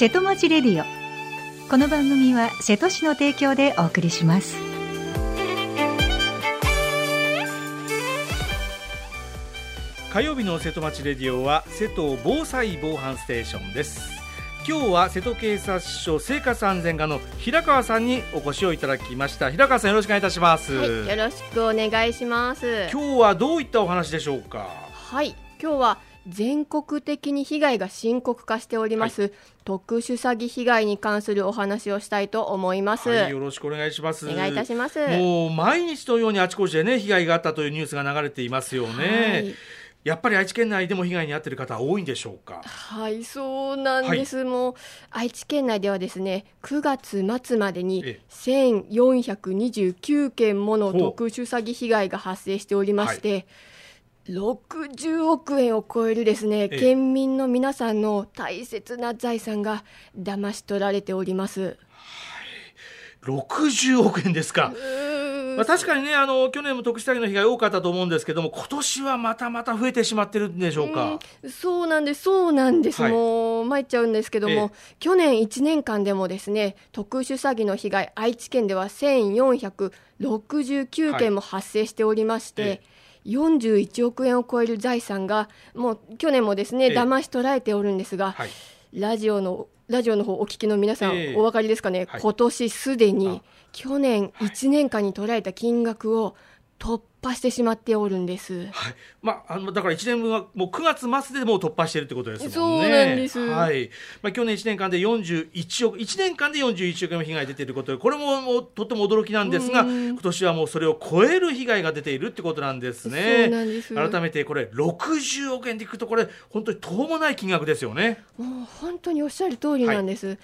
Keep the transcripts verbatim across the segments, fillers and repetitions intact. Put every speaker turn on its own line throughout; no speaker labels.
瀬戸町レディオ。この番組は瀬戸市の提供でお送りします。
火曜日の瀬戸町レディオは瀬戸防災防犯ステーションです。今日は瀬戸警察署生活安全課の平川さんにお越しをいただきました。平川さん、よろしくお願いいたします。
はい、よろしくお願いします。
今日はどういったお話でしょうか。
はい、今日は全国的に被害が深刻化しております、はい、特殊詐欺被害に関するお話をしたいと思います。
はい、よろしくお願いします。
お願いいたします。
もう毎日のようにあちこちでね、被害があったというニュースが流れていますよね。はい、やっぱり愛知県内でも被害に遭っている方は多いんでしょうか。
はい、そうなんです、はい、もう愛知県内ではですね、くがつ末までにせんよんひゃくにじゅうきゅうけんもの特殊詐欺被害が発生しておりまして、はい、ろくじゅうおくえんを超えるですね、県民の皆さんの大切な財産が騙し取られております。はい、
ろくじゅうおくえんですか。まあ、確かにね、あの去年も特殊詐欺の被害多かったと思うんですけども、今年はまたまた増えてしまってるんでしょうか。
うん、そうなんですそうなんです、はい、もう参っちゃうんですけども、去年いちねんかんでもですね、特殊詐欺の被害、愛知県ではせんよんひゃくろくじゅうきゅうけんも発生しておりまして、よんじゅういちおくえんを超える財産がもう去年もですね、騙し取られておるんですが、はい、ラジオのラジオの方お聞きの皆さん、えー、お分かりですかね、はい、今年すでに去年いちねんかんに取られた金額を突破してしまっておるんです。
はい、まあ、あのだからいちねんぶんはもうくがつ末でもう突破しているということですもんね。
そうなんです。
はい、まあ、去年いちねんかんでよんじゅういちおくいちねんかんでよんじゅういちおくえんの被害が出ていることで、これももうとっても驚きなんですが、今年はもうそれを超える被害が出ているってことなんですね。
そうなんです。
改めてこれろくじゅうおくえんでいくと、これ本当に途方もない金額ですよね。
もう本当におっしゃる通りなんです。はい、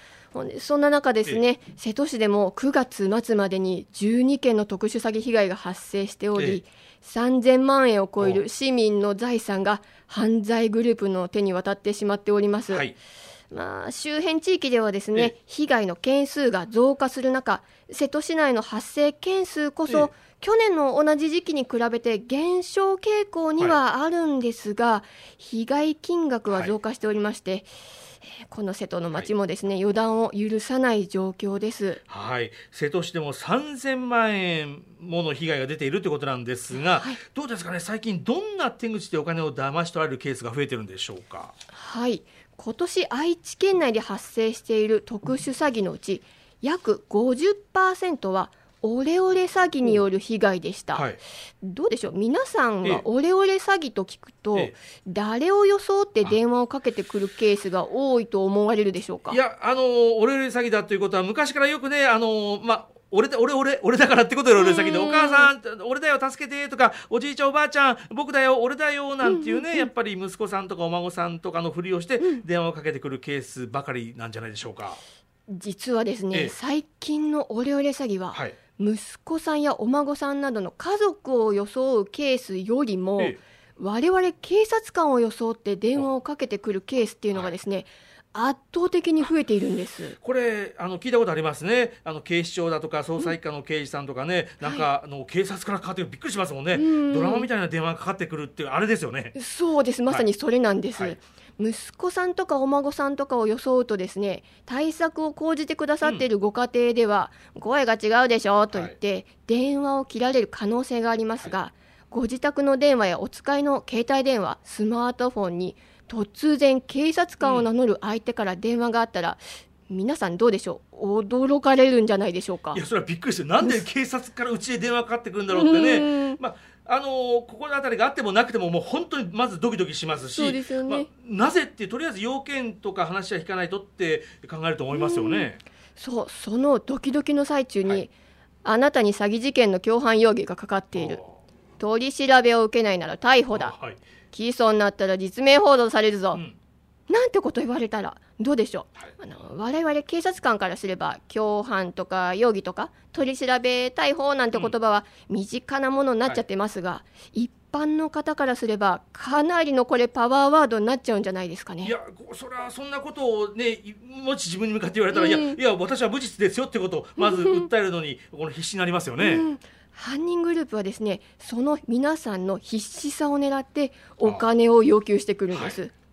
そんな中ですね、瀬戸市でもくがつ末までにじゅうにけんの特殊詐欺被害が発生しており、さんぜんまんえんを超える市民の財産が犯罪グループの手に渡ってしまっております。はい、まあ、周辺地域ではですね、被害の件数が増加する中、瀬戸市内の発生件数こそ去年の同じ時期に比べて減少傾向にはあるんですが、はい、被害金額は増加しておりまして、はい、この瀬戸の町もですね、はい、予断を許さない状況です。
はい、瀬戸市でもさんぜんまんえんもの被害が出ているということなんですが、はい、どうですかね、最近どんな手口でお金を騙し取られるケースが増えているんでしょうか。
はい、今年愛知県内で発生している特殊詐欺のうち約 ごじゅっパーセント はオレオレ詐欺による被害でした。はい、どうでしょう、皆さんはオレオレ詐欺と聞くと、ええ、誰を装って電話をかけてくるケースが多いと思われるでしょうか。
いや、あのオレオレ詐欺だということは昔からよくね、あのまあ俺だ俺俺俺だからってことでオレオレ詐欺で、お母さん俺だよ助けてとか、おじいちゃんおばあちゃん僕だよ俺だよなんていうね、やっぱり息子さんとかお孫さんとかのふりをして電話をかけてくるケースばかりなんじゃないでしょうか。
実はですね、ええ、最近のオレオレ詐欺は、はい、息子さんやお孫さんなどの家族を装うケースよりも、ええ、我々警察官を装って電話をかけてくるケースっていうのがですね、はい、圧倒的に増えているんです。
これあの聞いたことありますね。あの警視庁だとか捜査一課の刑事さんとかね、うん、なんか、はい、あの警察からかかってくる、びっくりしますもんね。ドラマみたいな電話がかかってくるっていうあれですよね。
そうです、まさにそれなんです。はいはい、息子さんとかお孫さんとかを装うとですね、対策を講じてくださっているご家庭では、うん、声が違うでしょと言って電話を切られる可能性がありますが、はい、ご自宅の電話やお使いの携帯電話、スマートフォンに突然警察官を名乗る相手から電話があったら、うん、皆さんどうでしょう、驚かれるんじゃないでしょうか。
いや、それはびっくりして、なんで警察からうちで電話かかってくるんだろうってね、まああのー、心当たりがあってもなくても、もう本当にまずドキドキしますし、
そうですよね。
まあ、なぜってとりあえず要件とか話は聞かないとって考えると思いますよね。
そう、そのドキドキの最中に、はい、あなたに詐欺事件の共犯容疑がかかっている、取り調べを受けないなら逮捕だ、はい、起訴になったら実名報道されるぞ、うん、なんてこと言われたらどうでしょう。はい、あの我々警察官からすれば共犯とか容疑とか取り調べ逮捕なんて言葉は身近なものになっちゃってますが、うん、はい、一般の方からすればかなりのこれパワーワードになっちゃうんじゃないですかね。
いや、それはそんなことをね、もし自分に向かって言われたら、うん、いやいや私は無実ですよってことをまず訴えるのにこの必死になりますよね。うん、
犯人グループはですね、その皆さんの必死さを狙ってお金を要求してくるんです。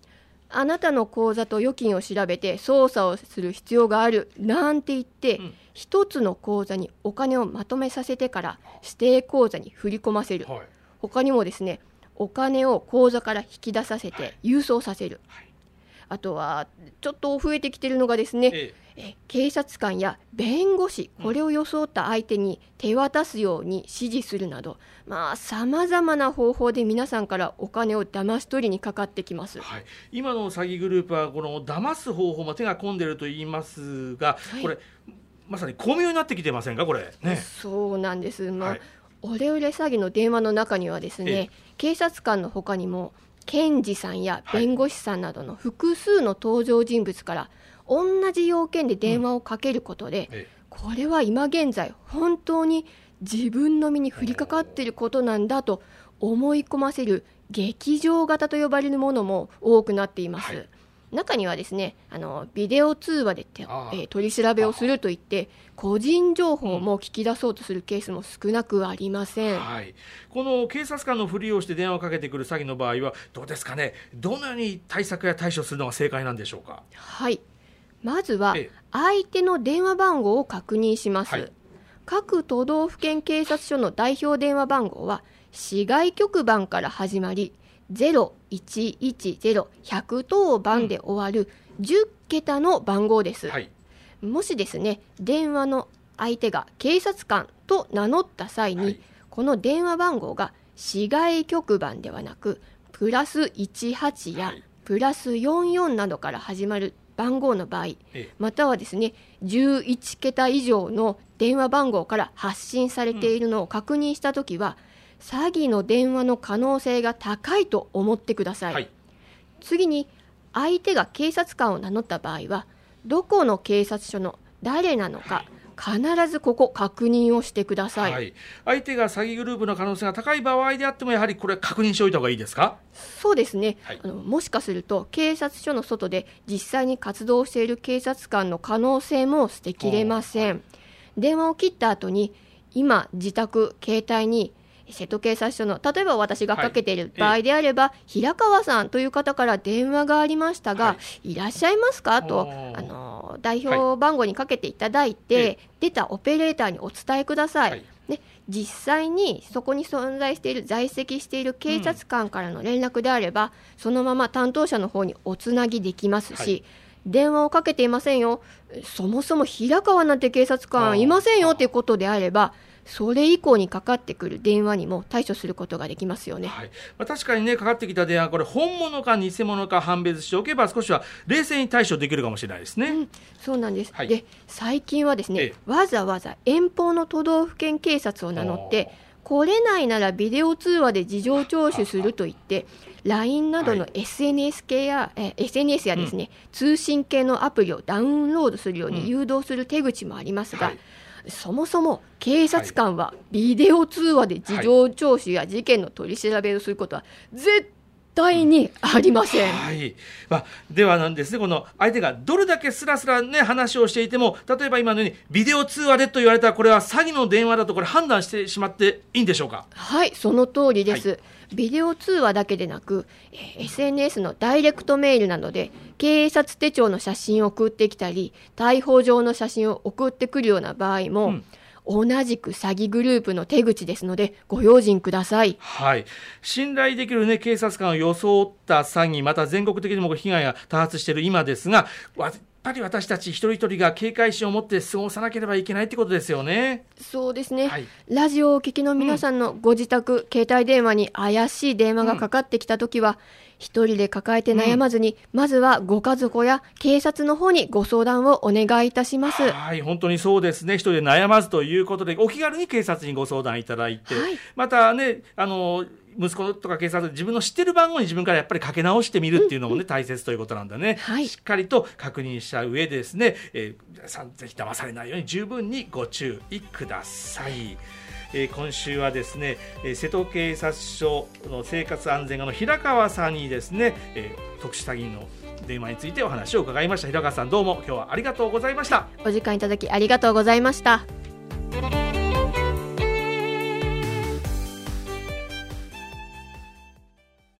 あなたの口座と預金を調べて操作をする必要があるなんて言って、うん、一つの口座にお金をまとめさせてから指定口座に振り込ませる、はい、他にもですね、お金を口座から引き出させて郵送させる、はい、あとはちょっと増えてきているのがですね、えええ警察官や弁護士、これを装った相手に手渡すように指示するなど、まあさまざまな方法で皆さんからお金を騙し取りにかかってきます、
はい、今の詐欺グループはこの騙す方法も手が込んでいると言いますが、はい、これまさに巧妙になってきてませんかこれ、ね、
そうなんです、まあはい、オレオレ詐欺の電話の中にはですね、警察官の他にも検事さんや弁護士さんなどの複数の登場人物から同じ要件で電話をかけることで、うん、これは今現在本当に自分の身に降りかかっていることなんだと思い込ませる劇場型と呼ばれるものも多くなっています、はい、中にはですね、あのビデオ通話でて、えー、取り調べをするといって個人情報も聞き出そうとするケースも少なくありません、
はい、この警察官のふりをして電話をかけてくる詐欺の場合はどうですかね。どのように対策や対処するのが正解なんでしょうか。
はい、まずは相手の電話番号を確認します、はい、各都道府県警察署の代表電話番号は市外局番から始まりゼロいちいちゼロ ひゃく当番で終わるじゅっけたの番号です、はい、もしですね、電話の相手が警察官と名乗った際に、はい、この電話番号が市外局番ではなくプラスいちはちやプラスよんじゅうよんなどから始まる番号の場合、またはですねじゅういちけた以上の電話番号から発信されているのを確認したときは、うん、詐欺の電話の可能性が高いと思ってください、はい、次に相手が警察官を名乗った場合はどこの警察署の誰なのか、はい、必ずここ確認をしてください、はい、
相手が詐欺グループの可能性が高い場合であってもやはりこれ確認しておいた方がいいですか。
そうですね、はい、あのもしかすると警察署の外で実際に活動している警察官の可能性も捨てきれません、はい、電話を切った後に今自宅携帯に瀬戸警察署の例えば私がかけている場合であれば、はい、平川さんという方から電話がありましたが、はい、いらっしゃいますかとあの代表番号にかけていただいて、はい、出たオペレーターにお伝えください、はい、ね、実際にそこに存在している在籍している警察官からの連絡であれば、うん、そのまま担当者の方におつなぎできますし、はい、電話をかけていませんよ、そもそも平川なんて警察官いませんよということであればそれ以降にかかってくる電話にも対処することができますよね、はい、
まあ、確かにねかかってきた電話これ本物か偽物か判別しておけば少しは冷静に対処できるかもしれないですね、うん、
そうなんです、はい、で最近はですね、ええ、わざわざ遠方の都道府県警察を名乗って来れないならビデオ通話で事情聴取すると言って ライン などの エスエヌエス 系や、はい、え エスエヌエス やですね、うん、通信系のアプリをダウンロードするように誘導する手口もありますが、うん、はい、そもそも警察官はビデオ通話で事情聴取や事件の取り調べをすることは絶対にありません、
はい、まあ、ではなんですね、この相手がどれだけスラスラ、ね、話をしていても例えば今のようにビデオ通話でと言われたらこれは詐欺の電話だとこれ判断してしまっていいんでしょうか。
はい、その通りです、はい、ビデオ通話だけでなく エスエヌエス のダイレクトメールなどで警察手帳の写真を送ってきたり逮捕状の写真を送ってくるような場合も、うん、同じく詐欺グループの手口ですのでご用心ください。
はい、信頼できる、ね、警察官を装った詐欺また全国的にも被害が多発している今ですがやっぱり私たち一人一人が警戒心を持って過ごさなければいけないってことですよね。
そうですね、はい、ラジオをお聞きの皆さんのご自宅、うん、携帯電話に怪しい電話がかかってきたときは、うん、一人で抱えて悩まずに、うん、まずはご家族や警察の方にご相談をお願いいたします。
はい、本当にそうですね。一人で悩まずということでお気軽に警察にご相談いただいて、はい、またね、あの息子とか警察自分の知ってる番号に自分からやっぱりかけ直してみるっていうのもね、うん、大切ということなんだね、はい、しっかりと確認した上でですね、えー、皆さんぜひ騙されないように十分にご注意ください。えー、今週はですね、えー、瀬戸警察署の生活安全課の平川さんにですね、えー、特殊詐欺の電話についてお話を伺いました。平川さんどうも今日はありがとうございました。
お時間いただきありがとうございました。